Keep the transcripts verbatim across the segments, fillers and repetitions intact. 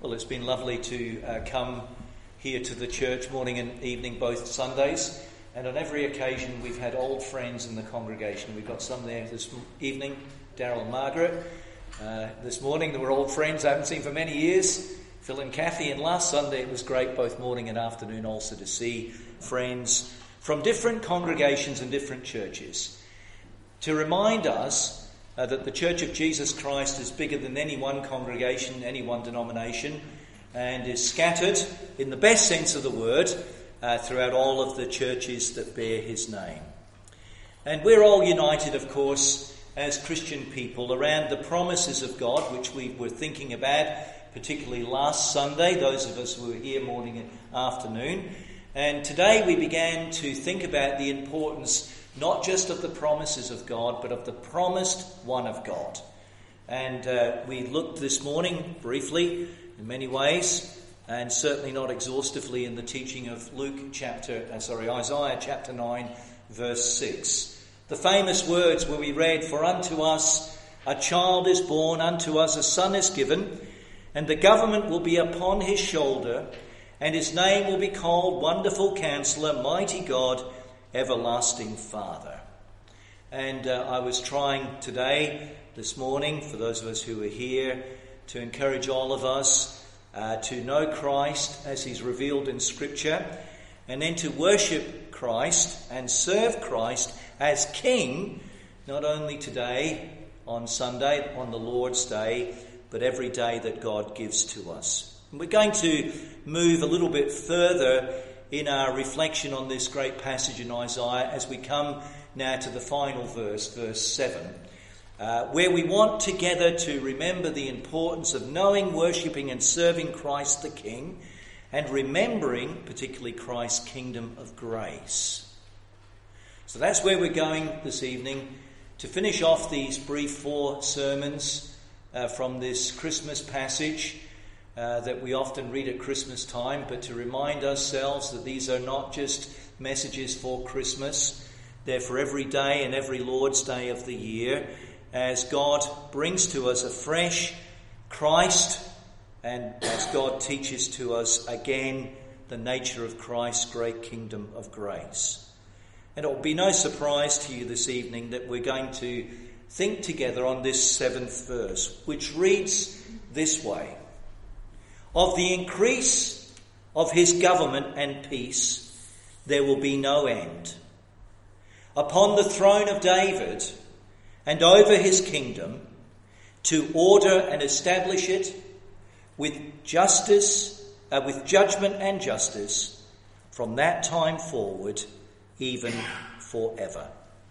Well, it's been lovely to uh, come here to the church morning and evening, both Sundays. And on every occasion, we've had old friends in the congregation. We've got some there this evening, Daryl and Margaret. Uh, this morning, they were old friends I haven't seen for many years, Phil and Kathy. And last Sunday, it was great, both morning and afternoon, also to see friends from different congregations and different churches. To remind us Uh, that the Church of Jesus Christ is bigger than any one congregation, any one denomination, and is scattered, in the best sense of the word, uh, throughout all of the churches that bear his name. And we're all united, of course, as Christian people, around the promises of God, which we were thinking about, particularly last Sunday, those of us who were here morning and afternoon. And today we began to think about the importance not just of the promises of God, but of the promised one of God. And uh, we looked this morning briefly, in many ways, and certainly not exhaustively, in the teaching of Luke chapter, uh, sorry, Isaiah chapter nine, verse six. The famous words where we read, "For unto us a child is born, unto us a son is given, and the government will be upon his shoulder, and his name will be called Wonderful Counselor, Mighty God, Everlasting Father." And uh, I was trying today, this morning, for those of us who are here, to encourage all of us uh, to know Christ as he's revealed in Scripture, and then to worship Christ and serve Christ as King, not only today on Sunday, on the Lord's Day, but every day that God gives to us. And we're going to move a little bit further in our reflection on this great passage in Isaiah as we come now to the final verse, verse seven, uh, where we want together to remember the importance of knowing, worshipping and serving Christ the King, and remembering particularly Christ's kingdom of grace. So that's where we're going this evening, to finish off these brief four sermons uh, from this Christmas passage Uh, that we often read at Christmas time, but to remind ourselves that these are not just messages for Christmas. They're for every day and every Lord's Day of the year, as God brings to us afresh Christ, and as God teaches to us again the nature of Christ's great kingdom of grace. And it will be no surprise to you this evening that we're going to think together on this seventh verse, which reads this way: "Of the increase of his government and peace, there will be no end. Upon the throne of David and over his kingdom, to order and establish it with justice, uh, with judgment and justice, from that time forward, even forever."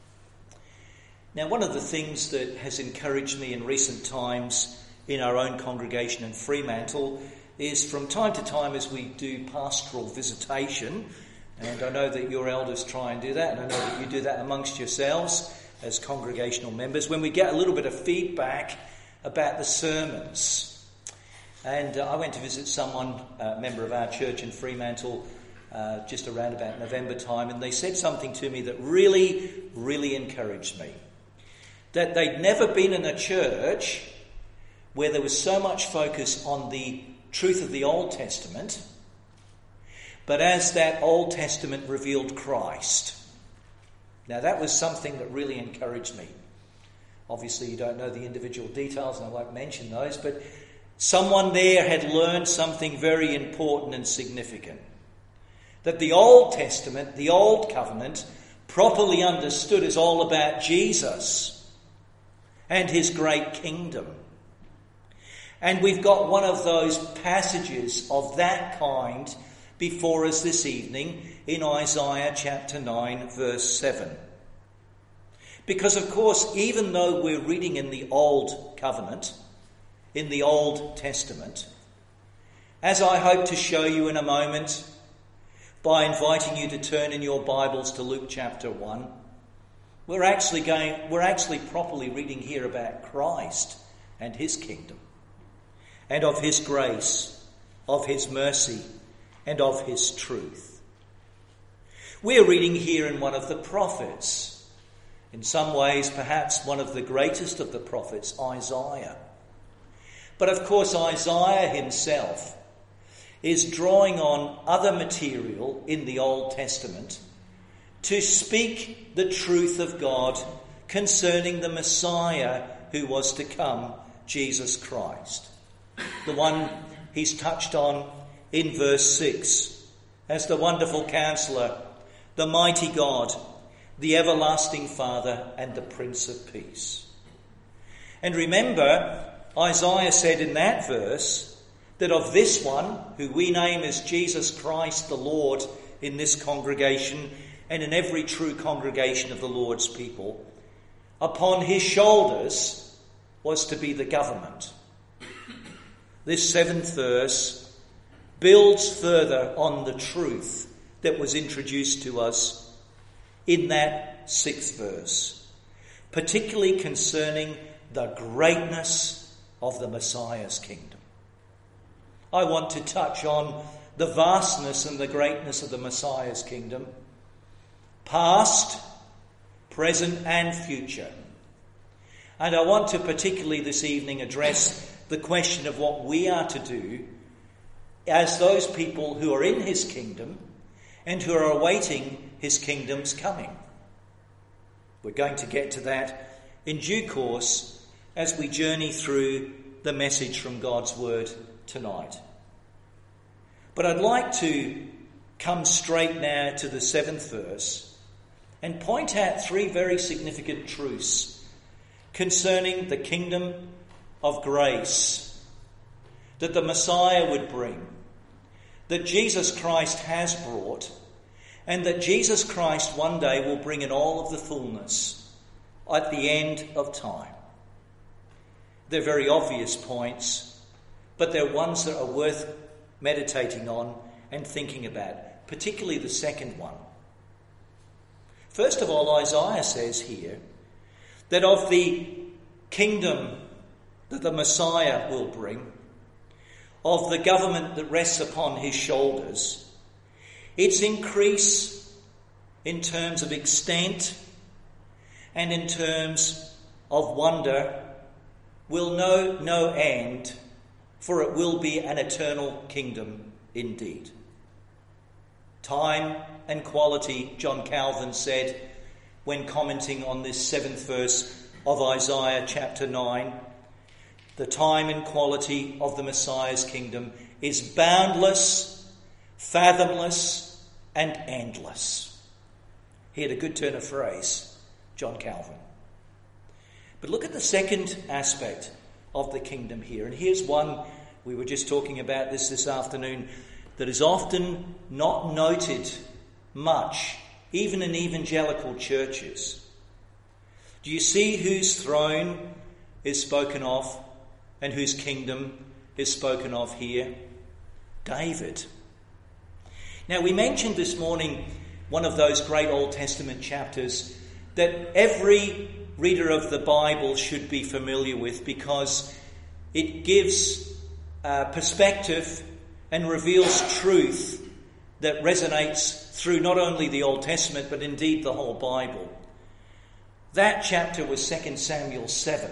Now, one of the things that has encouraged me in recent times in our own congregation in Fremantle is from time to time, as we do pastoral visitation, and I know that your elders try and do that, and I know that you do that amongst yourselves as congregational members, when we get a little bit of feedback about the sermons. And uh, I went to visit someone, a member of our church in Fremantle, uh, just around about November time, and they said something to me that really, really encouraged me. That they'd never been in a church where there was so much focus on the truth of the Old Testament, but as that Old Testament revealed Christ. Now that was something that really encouraged me. Obviously you don't know the individual details and I won't mention those, but someone there had learned something very important and significant. That the Old Testament, the Old Covenant, properly understood, is all about Jesus and his great kingdom. And we've got one of those passages of that kind before us this evening in Isaiah chapter nine, verse seven. Because, of course, even though we're reading in the Old Covenant, in the Old Testament, as I hope to show you in a moment by inviting you to turn in your Bibles to Luke chapter one, we're actually going, we're actually properly reading here about Christ and his kingdom, and of his grace, of his mercy, and of his truth. We're reading here in one of the prophets, in some ways perhaps one of the greatest of the prophets, Isaiah. But of course, Isaiah himself is drawing on other material in the Old Testament to speak the truth of God concerning the Messiah who was to come, Jesus Christ. The one he's touched on in verse six as the wonderful Counselor, the mighty God, the everlasting Father, and the Prince of Peace. And remember, Isaiah said in that verse that of this one, who we name as Jesus Christ the Lord in this congregation and in every true congregation of the Lord's people, upon his shoulders was to be the government. This seventh verse builds further on the truth that was introduced to us in that sixth verse, particularly concerning the greatness of the Messiah's kingdom. I want to touch on the vastness and the greatness of the Messiah's kingdom, past, present and future. And I want to particularly this evening address the question of what we are to do as those people who are in his kingdom and who are awaiting his kingdom's coming. We're going to get to that in due course as we journey through the message from God's word tonight. But I'd like to come straight now to the seventh verse and point out three very significant truths concerning the kingdom of grace that the Messiah would bring, that Jesus Christ has brought, and that Jesus Christ one day will bring in all of the fullness at the end of time. They're very obvious points, but they're ones that are worth meditating on and thinking about, particularly the second one. First of all, Isaiah says here that of the kingdom that the Messiah will bring, of the government that rests upon his shoulders, its increase in terms of extent and in terms of wonder will know no end, for it will be an eternal kingdom indeed. Time and quality, John Calvin said when commenting on this seventh verse of Isaiah chapter nine, the time and quality of the Messiah's kingdom is boundless, fathomless, and endless. He had a good turn of phrase, John Calvin. But look at the second aspect of the kingdom here. And here's one, we were just talking about this this afternoon, that is often not noted much, even in evangelical churches. Do you see whose throne is spoken of and whose kingdom is spoken of here? David. Now, we mentioned this morning one of those great Old Testament chapters that every reader of the Bible should be familiar with, because it gives uh, perspective and reveals truth that resonates through not only the Old Testament but indeed the whole Bible. That chapter was Second Samuel seven.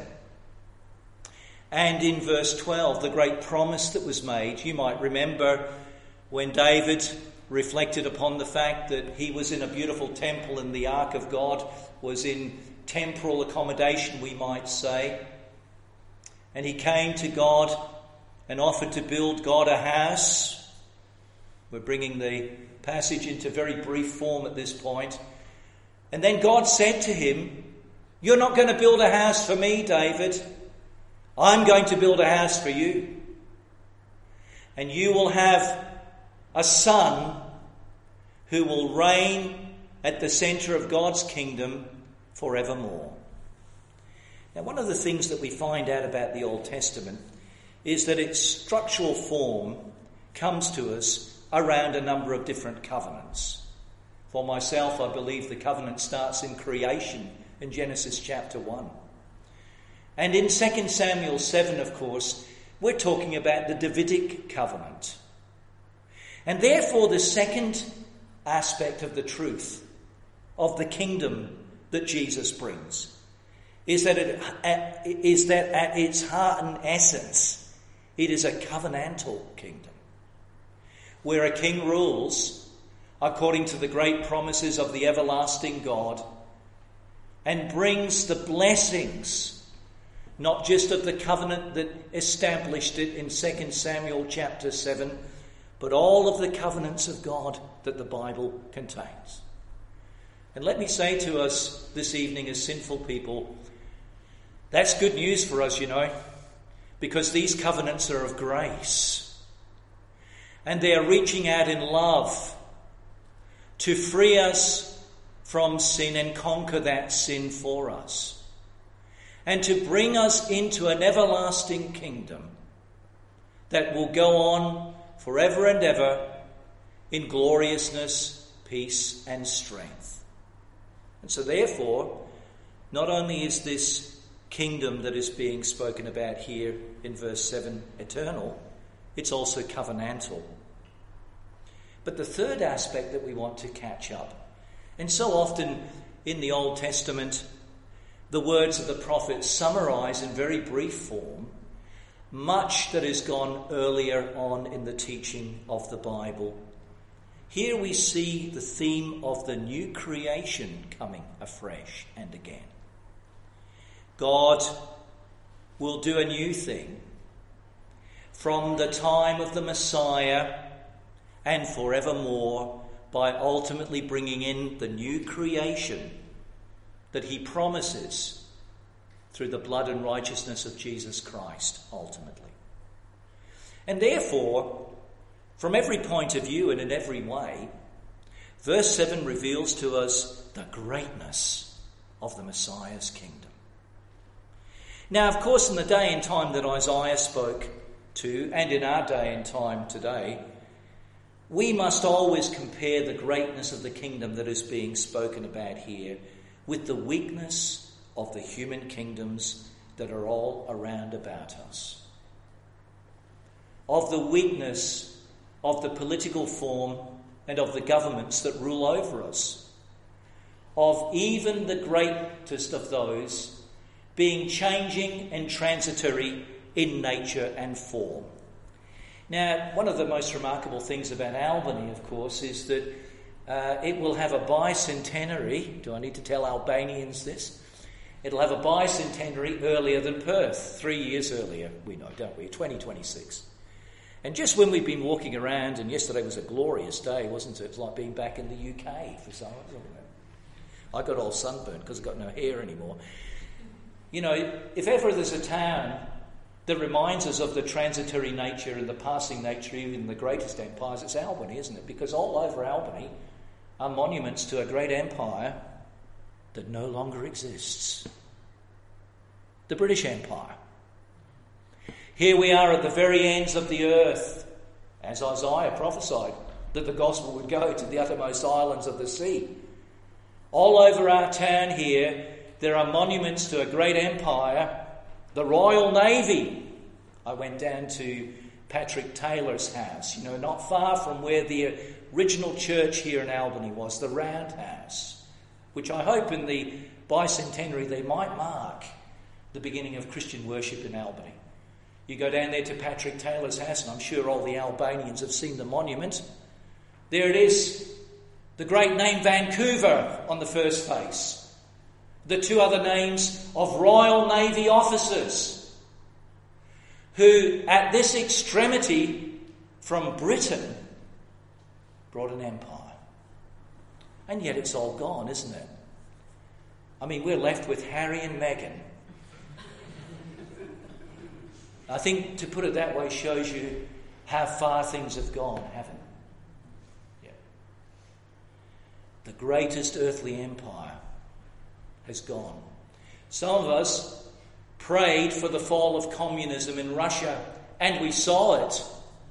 And in verse twelve, the great promise that was made, you might remember when David reflected upon the fact that he was in a beautiful temple and the ark of God was in temporal accommodation, we might say. And he came to God and offered to build God a house. We're bringing the passage into very brief form at this point. And then God said to him, "You're not going to build a house for me, David. I'm going to build a house for you. And you will have a son who will reign at the centre of God's kingdom forevermore." Now, one of the things that we find out about the Old Testament is that its structural form comes to us around a number of different covenants. For myself, I believe the covenant starts in creation in Genesis chapter one. And in Second Samuel seven, of course, we're talking about the Davidic covenant. And therefore, the second aspect of the truth of the kingdom that Jesus brings is that it is that at its heart and essence, It is a covenantal kingdom, where a king rules according to the great promises of the everlasting God and brings the blessings, not just of the covenant that established it in Second Samuel chapter seven, but all of the covenants of God that the Bible contains. And let me say to us this evening as sinful people, that's good news for us, you know, because these covenants are of grace. And they are reaching out in love to free us from sin and conquer that sin for us. And to bring us into an everlasting kingdom that will go on forever and ever in gloriousness, peace and strength. And so therefore, not only is this kingdom that is being spoken about here in verse seven eternal, it's also covenantal. But the third aspect that we want to catch up, and so often in the Old Testament, the words of the prophets summarize in very brief form much that has gone earlier on in the teaching of the Bible. Here we see the theme of the new creation coming afresh and again. God will do a new thing from the time of the Messiah and forevermore by ultimately bringing in the new creation that he promises through the blood and righteousness of Jesus Christ ultimately. And therefore, from every point of view and in every way, verse seven reveals to us the greatness of the Messiah's kingdom. Now, of course, in the day and time that Isaiah spoke to, and in our day and time today, we must always compare the greatness of the kingdom that is being spoken about here with the weakness of the human kingdoms that are all around about us. Of the weakness of the political form and of the governments that rule over us. Of even the greatest of those being changing and transitory in nature and form. Now, one of the most remarkable things about Albany, of course, is that uh, it will have a bicentenary. Do I need to tell Albanians this? It'll have a bicentenary earlier than Perth, three years earlier, we know, don't we? twenty twenty-six. And just when we've been walking around, and yesterday was a glorious day, wasn't it? It was like being back in the U K for some reason. I got all sunburnt because I've got no hair anymore. You know, if ever there's a town that reminds us of the transitory nature and the passing nature even in the greatest empires, it's Albany, isn't it? Because all over Albany are monuments to a great empire that no longer exists. The British Empire. Here we are at the very ends of the earth, as Isaiah prophesied, that the gospel would go to the uttermost islands of the sea. All over our town here, there are monuments to a great empire, the Royal Navy. I went down to Patrick Taylor's house, you know, not far from where the original church here in Albany was, the Roundhouse, which I hope in the bicentenary they might mark the beginning of Christian worship in Albany. You go down there to Patrick Taylor's house, and I'm sure all the Albanians have seen the monument. There it is, the great name Vancouver on the first face. The two other names of Royal Navy officers who, at this extremity from Britain, brought an empire. And yet it's all gone, isn't it? I mean, we're left with Harry and Meghan. I think, to put it that way, shows you how far things have gone, haven't it? Yeah. The greatest earthly empire has gone. Some of us prayed for the fall of communism in Russia, and we saw it.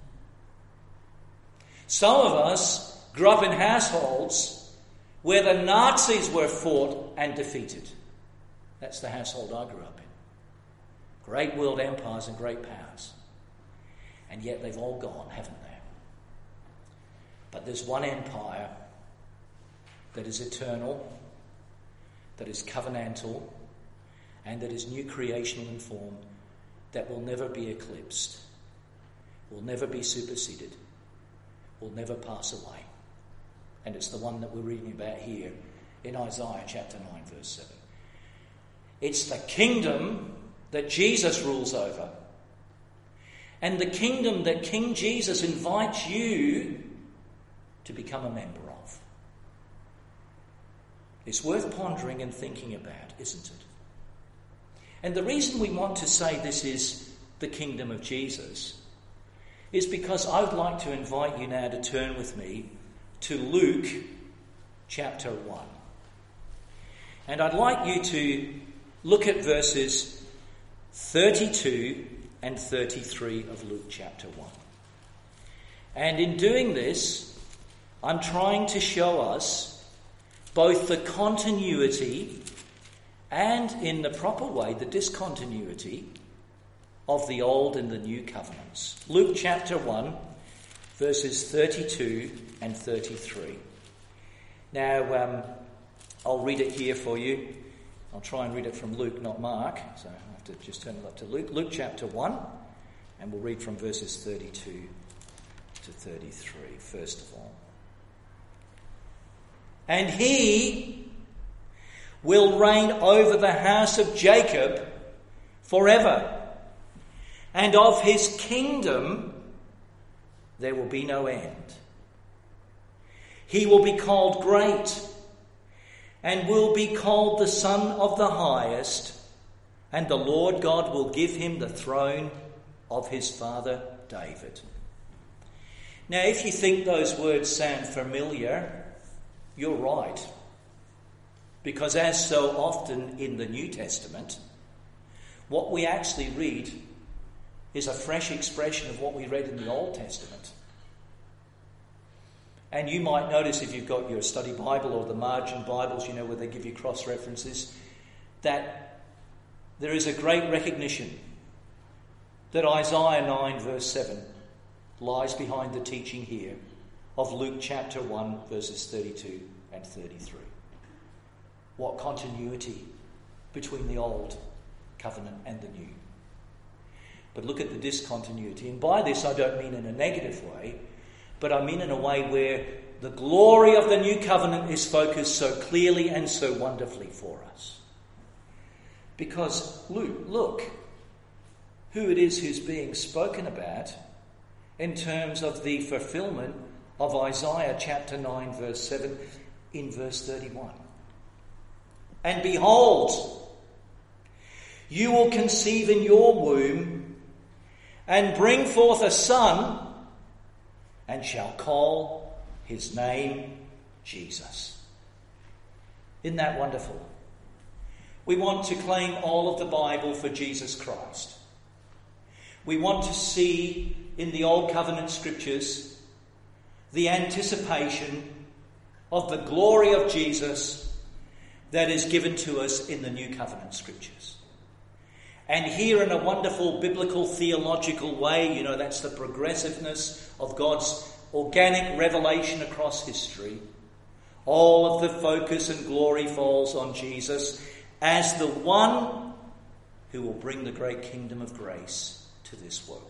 Some of us grew up in households where the Nazis were fought and defeated. That's the household I grew up in. Great world empires and great powers. And yet they've all gone, haven't they? But there's one empire that is eternal, that is covenantal, and that is new creational in form, that will never be eclipsed. will never be superseded, will never pass away. And it's the one that we're reading about here in Isaiah chapter nine, verse seven. It's the kingdom that Jesus rules over, and the kingdom that King Jesus invites you to become a member of. It's worth pondering and thinking about, isn't it? And the reason we want to say this is the kingdom of Jesus is because I would like to invite you now to turn with me to Luke chapter one. And I'd like you to look at verses thirty-two and thirty-three of Luke chapter one. And in doing this, I'm trying to show us both the continuity and, in the proper way, the discontinuity of the Old and the New Covenants. Luke chapter one, verses thirty-two and thirty-three. Now, um, I'll read it here for you. I'll try and read it from Luke, not Mark, so I have to just turn it up to Luke. Luke chapter one, and we'll read from verses thirty-two to thirty-three, first of all. And he will reign over the house of Jacob forever, and of his kingdom there will be no end. He will be called Great, and will be called the Son of the Highest, and the Lord God will give him the throne of his father David. Now, if you think those words sound familiar, you're right. Because as so often in the New Testament, what we actually read is a fresh expression of what we read in the Old Testament. And you might notice, if you've got your study Bible or the margin Bibles, you know, where they give you cross-references, that there is a great recognition that Isaiah nine verse seven lies behind the teaching here of Luke chapter one verses thirty-two and thirty-three. What continuity between the old covenant and the new. But look at the discontinuity. And by this I don't mean in a negative way, but I mean in a way where the glory of the new covenant is focused so clearly and so wonderfully for us. Because Luke, look who it is who's being spoken about in terms of the fulfillment of Isaiah chapter nine verse seven in verse thirty-one. And behold, you will conceive in your womb and bring forth a son, and shall call his name Jesus. Isn't that wonderful? We want to claim all of the Bible for Jesus Christ. We want to see in the Old Covenant Scriptures the anticipation of the glory of Jesus that is given to us in the New Covenant Scriptures. And here in a wonderful biblical theological way, you know, that's the progressiveness of God's organic revelation across history. All of the focus and glory falls on Jesus as the one who will bring the great kingdom of grace to this world.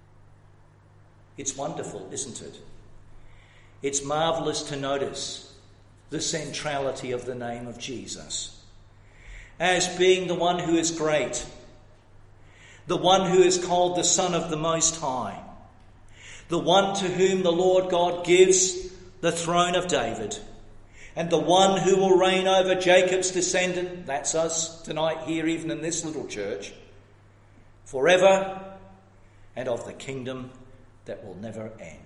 It's wonderful, isn't it? It's marvellous to notice the centrality of the name of Jesus as being the one who is great, the one who is called the Son of the Most High, the one to whom the Lord God gives the throne of David, and the one who will reign over Jacob's descendant, that's us tonight here, even in this little church, forever, and of the kingdom that will never end.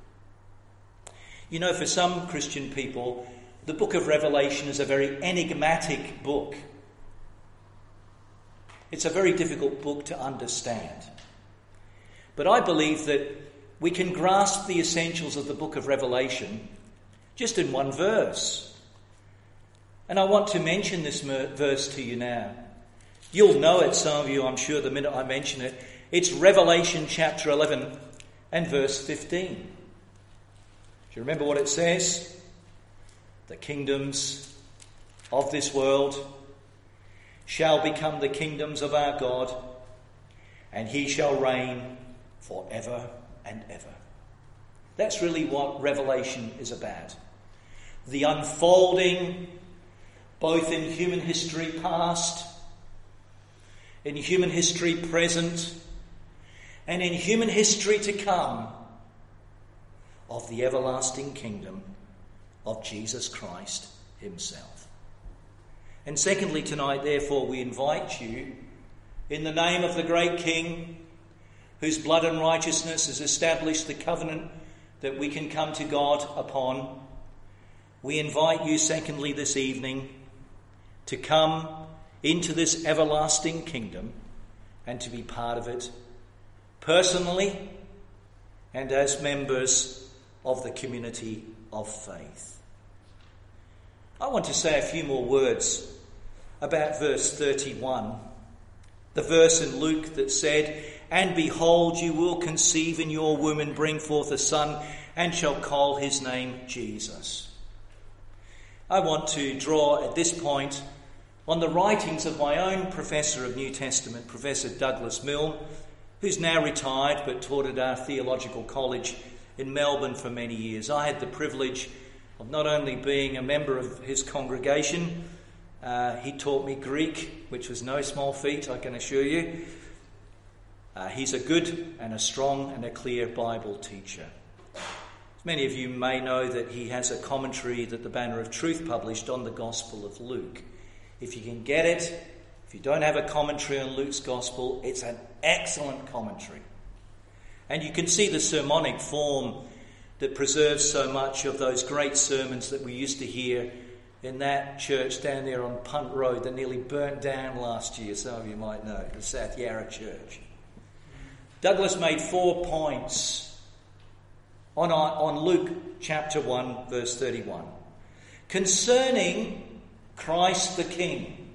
You know, for some Christian people, the book of Revelation is a very enigmatic book. It's a very difficult book to understand. But I believe that we can grasp the essentials of the book of Revelation just in one verse. And I want to mention this verse to you now. You'll know it, some of you, I'm sure, the minute I mention it. It's Revelation chapter eleven and verse fifteen. Do you remember what it says? The kingdoms of this world shall become the kingdoms of our God, and he shall reign forever and ever. That's really what Revelation is about. The unfolding, both in human history past, in human history present, and in human history to come, of the everlasting kingdom of Jesus Christ himself. And secondly, tonight, therefore, we invite you, in the name of the great King, whose blood and righteousness has established the covenant that we can come to God upon, we invite you, secondly, this evening, to come into this everlasting kingdom and to be part of it personally and as members of the community of faith. I want to say a few more words about verse thirty-one, the verse in Luke that said, "And behold, you will conceive in your womb and bring forth a son, and shall call his name Jesus." I want to draw at this point on the writings of my own professor of New Testament, Professor Douglas Milne, who's now retired but taught at our theological college in Melbourne for many years. I had the privilege of not only being a member of his congregation, uh, he taught me Greek, which was no small feat, I can assure you. Uh, he's a good and a strong and a clear Bible teacher. Many of you may know that he has a commentary that the Banner of Truth published on the Gospel of Luke. If you can get it, if you don't have a commentary on Luke's Gospel, it's an excellent commentary. And you can see the sermonic form that preserves so much of those great sermons that we used to hear in that church down there on Punt Road that nearly burnt down last year. Some of you might know, the South Yarra Church. Douglas made four points on, on Luke chapter one, verse thirty-one, concerning Christ the King.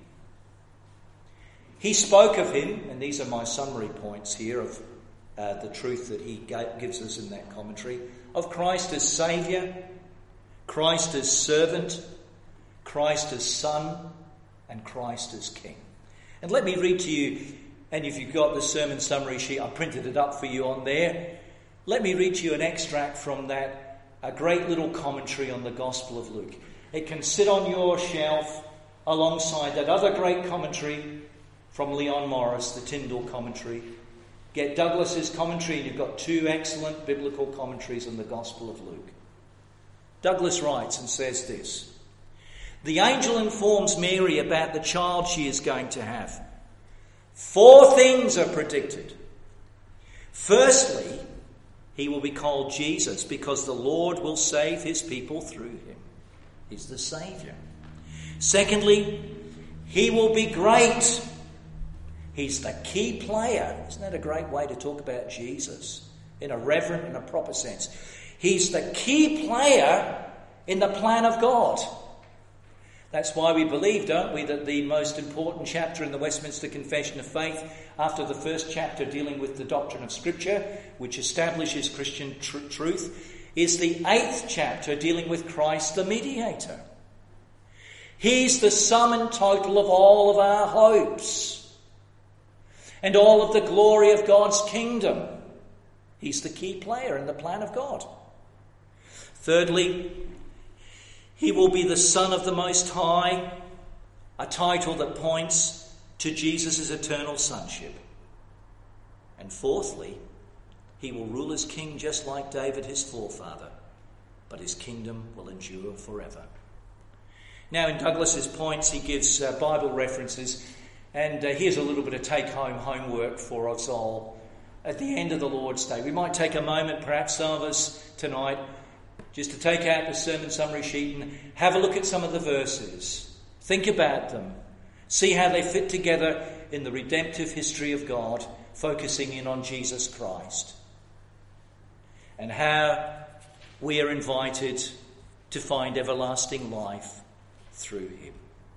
He spoke of him, and these are my summary points here of uh, the truth that he gave, gives us in that commentary, of Christ as Saviour, Christ as servant, Christ as Son, and Christ as King. And let me read to you, and if you've got the sermon summary sheet, I printed it up for you on there. Let me read to you an extract from that, a great little commentary on the Gospel of Luke. It can sit on your shelf alongside that other great commentary from Leon Morris, the Tyndale commentary. Get Douglas's commentary and you've got two excellent biblical commentaries on the Gospel of Luke. Douglas writes and says this: "The angel informs Mary about the child she is going to have. Four things are predicted. Firstly, he will be called Jesus because the Lord will save his people through him. He's the Saviour. Secondly, he will be great. He's the key player." Isn't that a great way to talk about Jesus in a reverent and a proper sense? He's the key player in the plan of God. That's why we believe, don't we, that the most important chapter in the Westminster Confession of Faith, after the first chapter dealing with the doctrine of Scripture, which establishes Christian tr- truth, is the eighth chapter dealing with Christ the mediator. He's the sum and total of all of our hopes and all of the glory of God's kingdom. He's the key player in the plan of God. Thirdly, he will be the Son of the Most High, a title that points to Jesus' eternal sonship. And fourthly, he will rule as king just like David, his forefather, but his kingdom will endure forever. Now, in Douglas's points, he gives uh, Bible references, and uh, here's a little bit of take-home homework for us all at the end of the Lord's Day. We might take a moment, perhaps some of us tonight, just to take out the sermon summary sheet and have a look at some of the verses. Think about them. See how they fit together in the redemptive history of God, focusing in on Jesus Christ. And how we are invited to find everlasting life through him.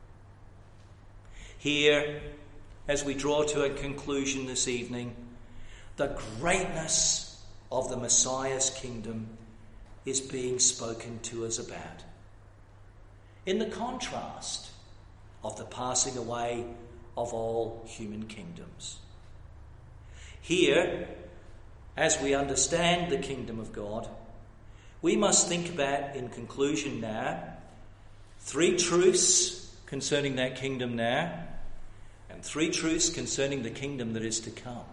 Here, as we draw to a conclusion this evening, the greatness of the Messiah's kingdom is being spoken to us about, in the contrast of the passing away of all human kingdoms. Here, as we understand the kingdom of God, we must think about, in conclusion now, three truths concerning that kingdom now, and three truths concerning the kingdom that is to come.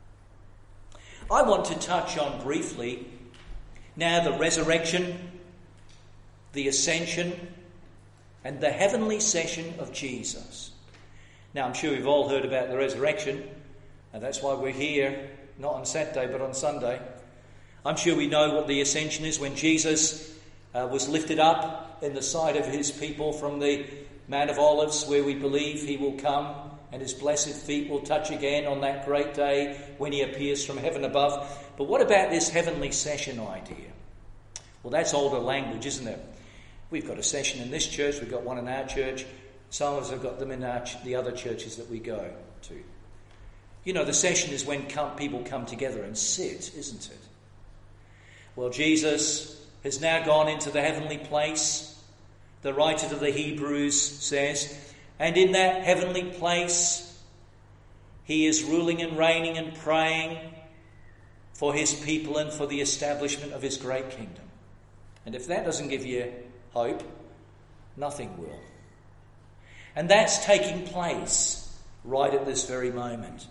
I want to touch on briefly now the resurrection, the ascension, and the heavenly session of Jesus. Now, I'm sure we've all heard about the resurrection, and that's why we're here, not on Saturday, but on Sunday. I'm sure we know what the ascension is, when Jesus uh, was lifted up in the sight of his people from the Mount of Olives, where we believe he will come and his blessed feet will touch again on that great day when he appears from heaven above. But what about this heavenly session idea? Well, that's older language, isn't it? We've got a session in this church, we've got one in our church. Some of us have got them in our ch- the other churches that we go to. You know, the session is when come, people come together and sit, isn't it? Well, Jesus has now gone into the heavenly place. The writer to the Hebrews says, and in that heavenly place, he is ruling and reigning and praying for his people and for the establishment of his great kingdom. And if that doesn't give you hope, nothing will. And that's taking place right at this very moment.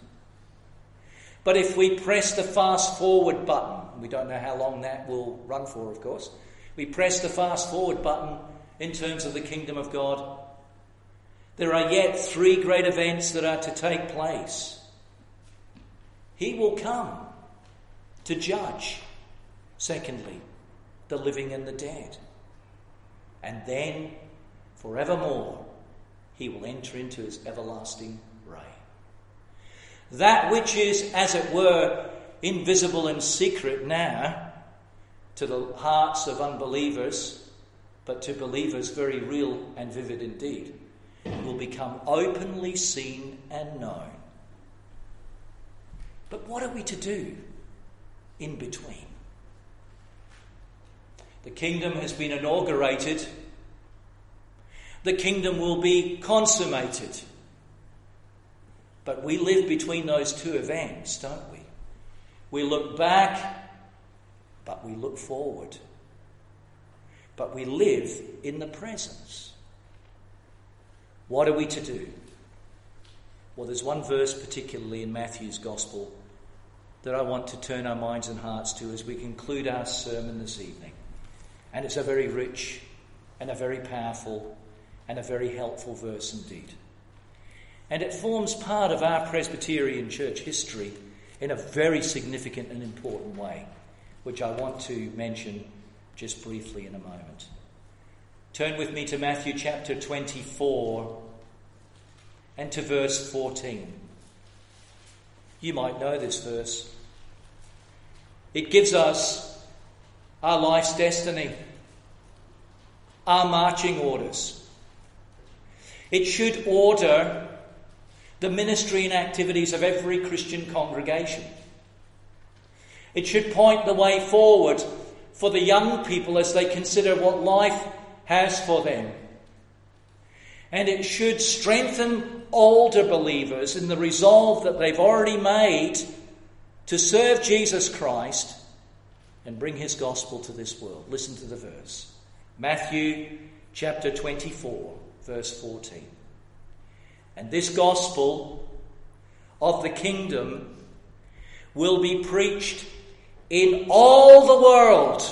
But if we press the fast forward button, we don't know how long that will run for, of course. We press the fast forward button in terms of the kingdom of God. There are yet three great events that are to take place. He will come to judge, secondly, the living and the dead. And then, forevermore, he will enter into his everlasting reign. That which is, as it were, invisible and secret now to the hearts of unbelievers, but to believers very real and vivid indeed, will become openly seen and known. But what are we to do in between? The kingdom has been inaugurated. The kingdom will be consummated. But we live between those two events, don't we? We look back, but we look forward. But we live in the presence. What are we to do? Well, there's one verse particularly in Matthew's Gospel that I want to turn our minds and hearts to as we conclude our sermon this evening. And it's a very rich and a very powerful and a very helpful verse indeed. And it forms part of our Presbyterian church history in a very significant and important way, which I want to mention just briefly in a moment. Turn with me to Matthew chapter twenty-four and to verse fourteen. You might know this verse. It gives us our life's destiny, our marching orders. It should order the ministry and activities of every Christian congregation. It should point the way forward for the young people as they consider what life has for them. And it should strengthen older believers in the resolve that they've already made to serve Jesus Christ and bring his gospel to this world. Listen to the verse. Matthew chapter twenty-four, verse fourteen. And this gospel of the kingdom will be preached in all the world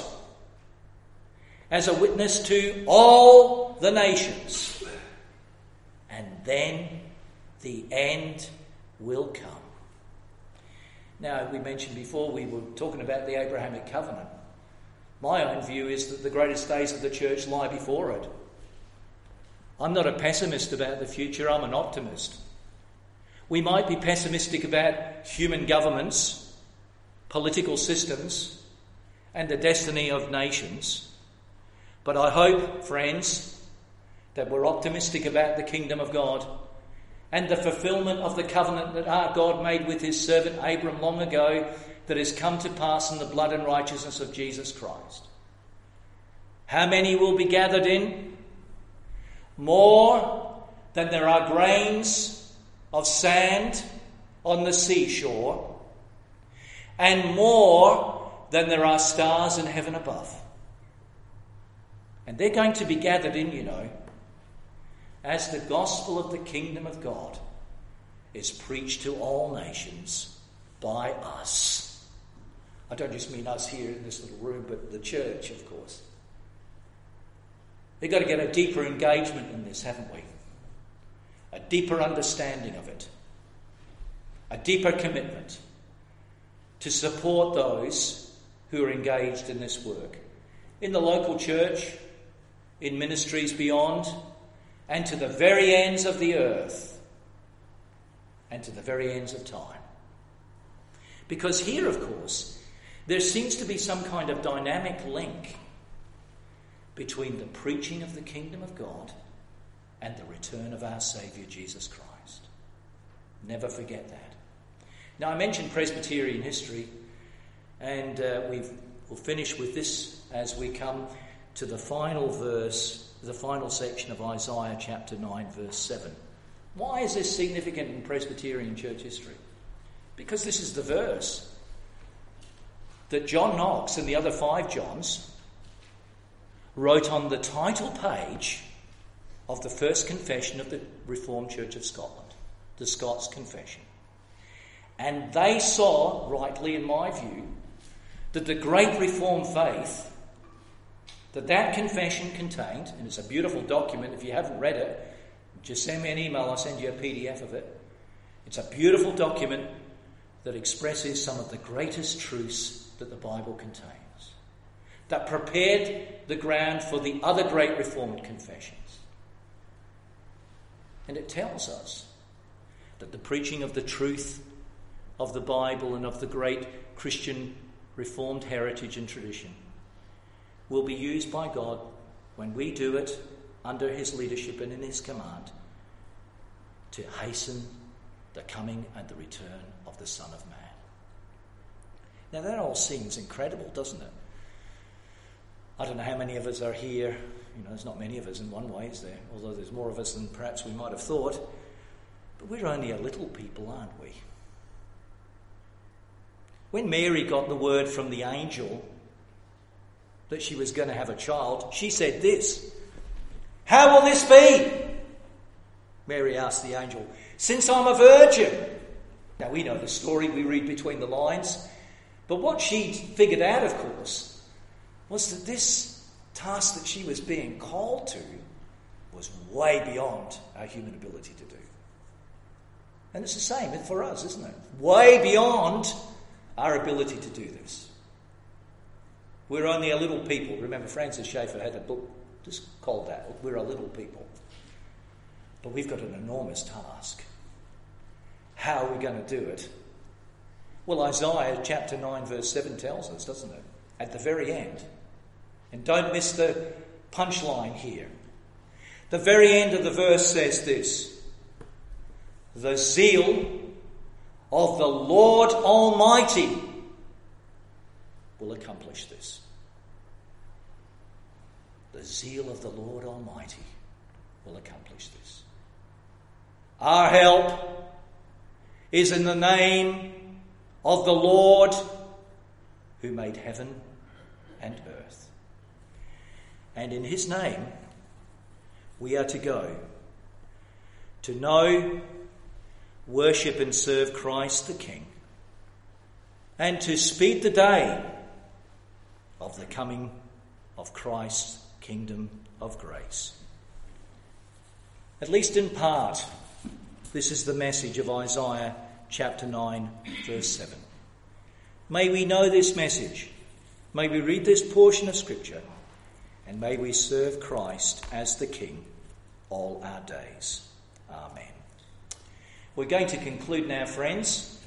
as a witness to all the nations. And then the end will come. Now, we mentioned before, we were talking about the Abrahamic covenant. My own view is that the greatest days of the church lie before it. I'm not a pessimist about the future, I'm an optimist. We might be pessimistic about human governments, political systems, and the destiny of nations. But I hope, friends, that we're optimistic about the kingdom of God and the fulfillment of the covenant that our God made with his servant Abram long ago, that has come to pass in the blood and righteousness of Jesus Christ. How many will be gathered in? More than there are grains of sand on the seashore. and more than there are stars in heaven above. And they're going to be gathered in, you know, as the gospel of the kingdom of God is preached to all nations by us. I don't just mean us here in this little room, but the church, of course. We've got to get a deeper engagement in this, haven't we? A deeper understanding of it. A deeper commitment to support those who are engaged in this work. In the local church, in ministries beyond, and to the very ends of the earth, and to the very ends of time. Because here, of course, there seems to be some kind of dynamic link between the preaching of the kingdom of God and the return of our Saviour Jesus Christ. Never forget that. Now, I mentioned Presbyterian history, and uh, we've, we'll finish with this as we come to the final verse, the final section of Isaiah chapter nine, verse seven. Why is this significant in Presbyterian church history? Because this is the verse that John Knox and the other five Johns wrote on the title page of the first confession of the Reformed Church of Scotland, the Scots Confession. And they saw, rightly in my view, that the great Reformed faith that that confession contained, and it's a beautiful document. If you haven't read it, just send me an email, I'll send you a P D F of it. It's a beautiful document that expresses some of the greatest truths that the Bible contains, that prepared the ground for the other great Reformed confessions. And it tells us that the preaching of the truth of the Bible and of the great Christian Reformed heritage and tradition will be used by God when we do it under his leadership and in his command to hasten the coming and the return of the Son of Man. Now that all seems incredible, doesn't it? I don't know how many of us are here. You know, there's not many of us in one way, is there? Although there's more of us than perhaps we might have thought. But we're only a little people, aren't we? When Mary got the word from the angel that she was going to have a child, she said this, "How will this be?" Mary asked the angel, "Since I'm a virgin." Now we know the story, we read between the lines. But what she figured out, of course, was that this task that she was being called to was way beyond our human ability to do. And it's the same for us, isn't it? Way beyond our ability to do this. We're only a little people. Remember, Francis Schaeffer had a book just called that. We're a little people. But we've got an enormous task. How are we going to do it? Well, Isaiah chapter nine verse seven tells us, doesn't it? At the very end. And don't miss the punchline here. The very end of the verse says this: "The zeal of the Lord Almighty will accomplish this." The zeal of the Lord Almighty will accomplish this. Our help is in the name of the Lord who made heaven and earth. And in his name we are to go to know, worship and serve Christ the King, and to speed the day of the coming of Christ's kingdom of grace. At least in part, this is the message of Isaiah chapter nine, verse seven. May we know this message. May we read this portion of Scripture, and may we serve Christ as the King all our days. Amen. We're going to conclude now, friends,